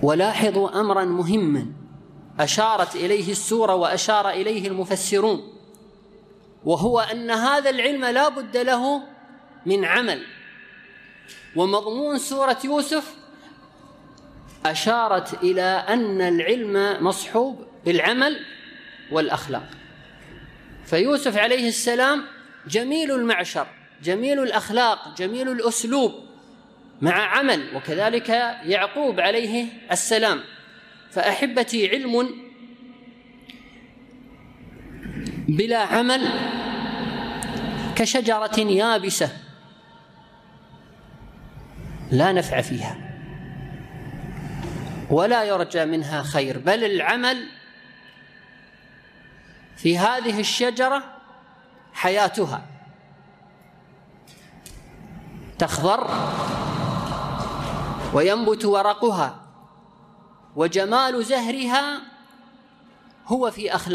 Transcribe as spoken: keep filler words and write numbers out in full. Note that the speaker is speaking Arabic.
ولاحظوا أمرا مهما أشارت إليه السورة وأشار إليه المفسرون، وهو أن هذا العلم لا بد له من عمل. ومضمون سورة يوسف أشارت إلى أن العلم مصحوب بالعمل والأخلاق. فيوسف عليه السلام جميل المعشر، جميل الأخلاق، جميل الأسلوب مع عمل، وكذلك يعقوب عليه السلام. فأحبتي، علم بلا عمل كشجرة يابسة لا نفع فيها ولا يرجى منها خير، بل العمل في هذه الشجرة حياتها، تخضر وينبت ورقها، وجمال زهرها هو في أخلاقها.